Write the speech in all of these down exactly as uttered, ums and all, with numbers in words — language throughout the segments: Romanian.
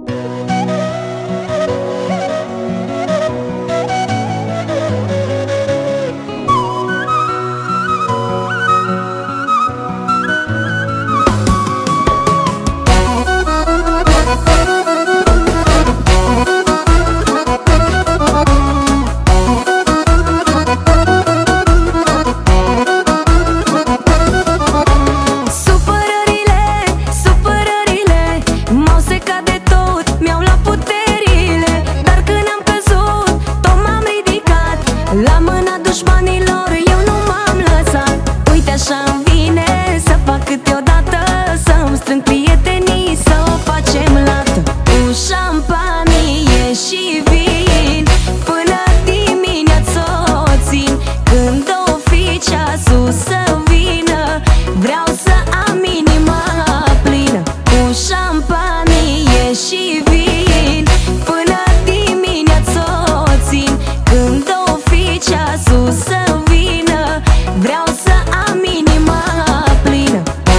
La mâna dușmanilor eu nu m-am lăsat. Uite așa-mi vine să fac câteodată, să-mi strâng prietenii, să o facem lată. Cu șampanie și vin până dimineață o țin. Când o fi ceasul să vină, vreau să am inima plină. Cu șampanie și vin până dimineață o țin. Când o fi ceasul să vină, vreau să am inima plină.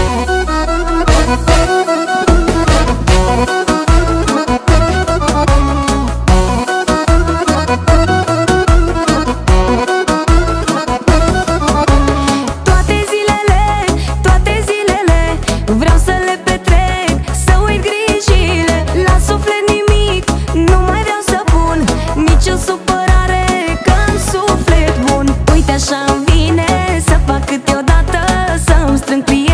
Toate zilele, toate zilele vreau să le petrec, să uit grijile. La suflet nimic nu mai vreau să pun, nici o supărare, că-mi suflet bun. Uite așa-mi vine să fac câteodată, să-mi strâng